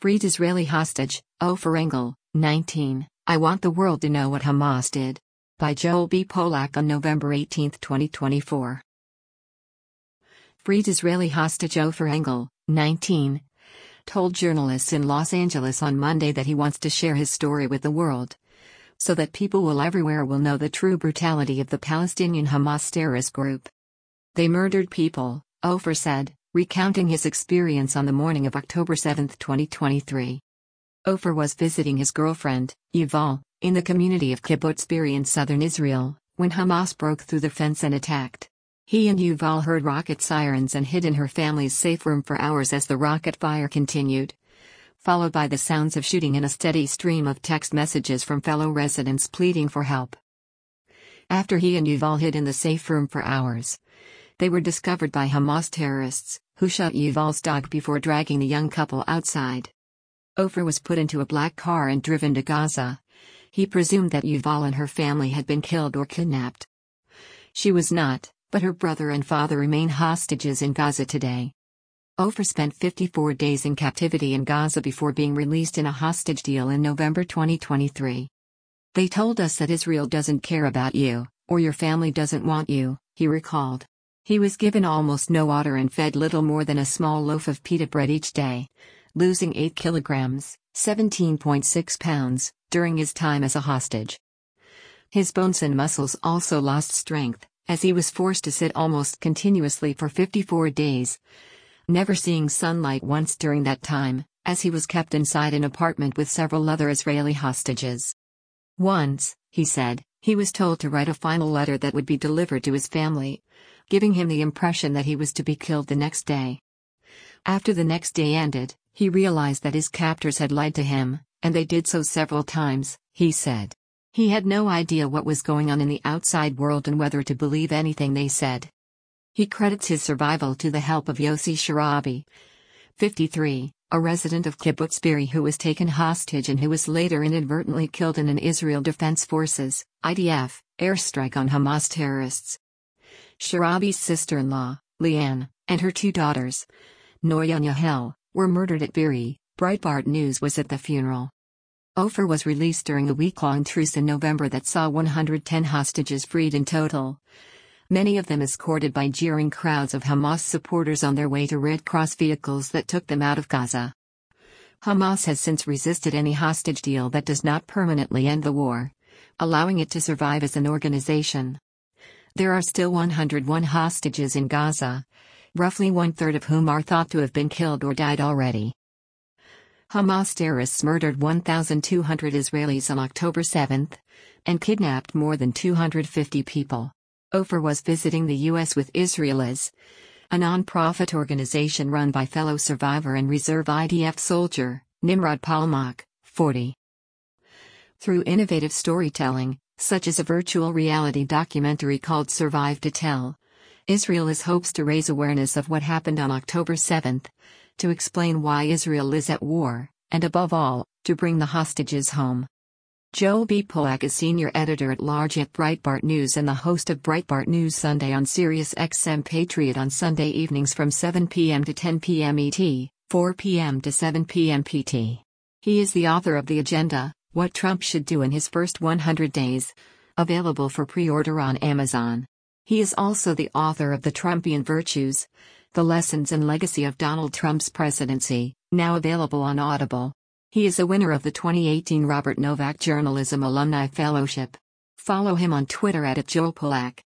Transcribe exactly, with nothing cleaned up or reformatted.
Freed Israeli hostage, Ofer Engel, nineteen, I want the world to know what Hamas did. By Joel B. Polak on November eighteenth, twenty twenty-four. Freed Israeli hostage Ofer Engel, nineteen, told journalists in Los Angeles on Monday that he wants to share his story with the world, so that people will everywhere will know the true brutality of the Palestinian Hamas terrorist group. They murdered people, Ofer said, recounting his experience on the morning of October seventh, twenty twenty-three. Ofer was visiting his girlfriend, Yuval, in the community of Kibbutz Be'eri in southern Israel, when Hamas broke through the fence and attacked. He and Yuval heard rocket sirens and hid in her family's safe room for hours as the rocket fire continued, followed by the sounds of shooting and a steady stream of text messages from fellow residents pleading for help. After he and Yuval hid in the safe room for hours, they were discovered by Hamas terrorists, who shot Yuval's dog before dragging the young couple outside. Ofer was put into a black car and driven to Gaza. He presumed that Yuval and her family had been killed or kidnapped. She was not, but her brother and father remain hostages in Gaza today. Ofer spent fifty-four days in captivity in Gaza before being released in a hostage deal in November twenty twenty-three. They told us that Israel doesn't care about you, or your family doesn't want you, he recalled. He was given almost no water and fed little more than a small loaf of pita bread each day, losing eight kilograms, seventeen point six pounds, during his time as a hostage. His bones and muscles also lost strength, as he was forced to sit almost continuously for fifty-four days, never seeing sunlight once during that time, as he was kept inside an apartment with several other Israeli hostages. Once, he said, he was told to write a final letter that would be delivered to his family, giving him the impression that he was to be killed the next day. After the next day ended, he realized that his captors had lied to him, and they did so several times, he said. He had no idea what was going on in the outside world and whether to believe anything they said. He credits his survival to the help of Yossi Sharabi, fifty-three, a resident of Kibbutz Be'eri who was taken hostage and who was later inadvertently killed in an Israel Defense Forces, I D F, airstrike on Hamas terrorists. Sharabi's sister-in-law, Leanne, and her two daughters, Noya and Yahel, were murdered at Be'eri. Breitbart News was at the funeral. Ofer was released during a week-long truce in November that saw one hundred ten hostages freed in total, many of them escorted by jeering crowds of Hamas supporters on their way to Red Cross vehicles that took them out of Gaza. Hamas has since resisted any hostage deal that does not permanently end the war, allowing it to survive as an organization. There are still one hundred one hostages in Gaza, roughly one-third of whom are thought to have been killed or died already. Hamas terrorists murdered one thousand two hundred Israelis on October seventh, and kidnapped more than two hundred fifty people. Ofer was visiting the U S with Israelis, a non-profit organization run by fellow survivor and reserve I D F soldier, Nimrod Palmach, forty. Through innovative storytelling, such as a virtual reality documentary called Survive to Tell, Israelis hopes to raise awareness of what happened on October seventh, to explain why Israel is at war, and above all, to bring the hostages home. Joel B. Polak is senior editor-at-large at Breitbart News and the host of Breitbart News Sunday on Sirius X M Patriot on Sunday evenings from seven p m to ten p m E T, four p m to seven p m P T. He is the author of The Agenda, What Trump Should Do in His First one hundred days, available for pre-order on Amazon. He is also the author of The Trumpian Virtues, The Lessons and Legacy of Donald Trump's Presidency, now available on Audible. He is a winner of the twenty eighteen Robert Novak Journalism Alumni Fellowship. Follow him on Twitter at Joel Polak.